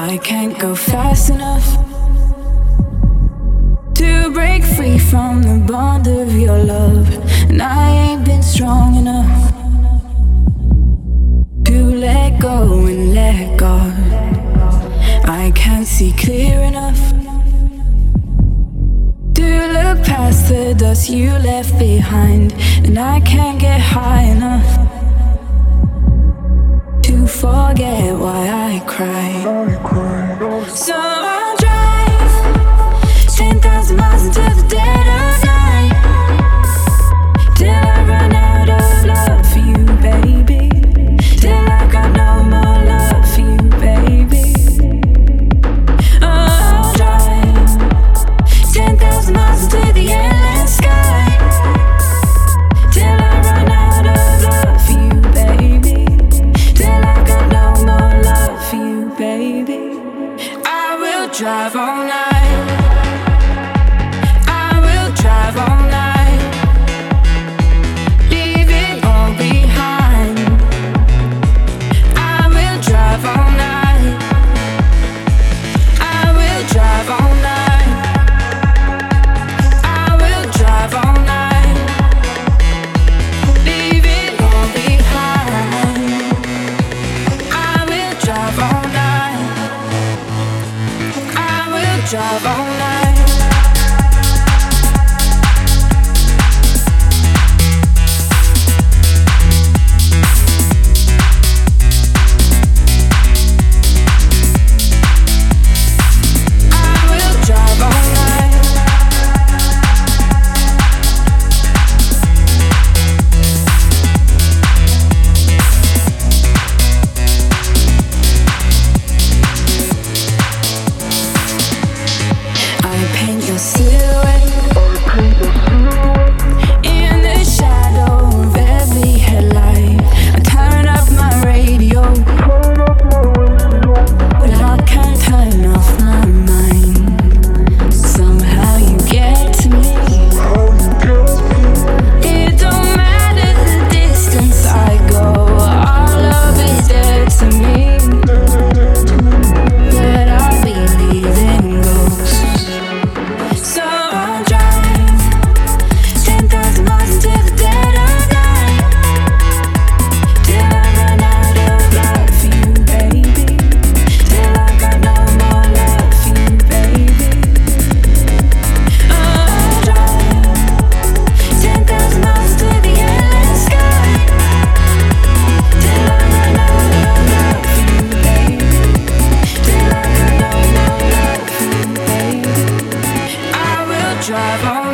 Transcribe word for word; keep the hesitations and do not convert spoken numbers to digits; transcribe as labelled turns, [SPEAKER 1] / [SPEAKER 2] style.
[SPEAKER 1] I can't go fast enough to break free from the bond of your love, and I ain't been strong enough to let go and let God. I can't see clear enough to look past the dust you left behind, and I can't get high enough to forget why I cry. So I'll drive ten thousand miles into the dead of night till I run out of love for you, baby. Till I got no more love for you, baby. Oh, I'll drive ten thousand miles into the endless sky till I run out of love for you, baby. Till I got no more love for you, baby. I will drive all night. I will drive all night. Leave it all behind. I will drive all night. I will drive all night. I will drive all night. Leave it all behind. I will drive all night. I will drive all night. Drive on.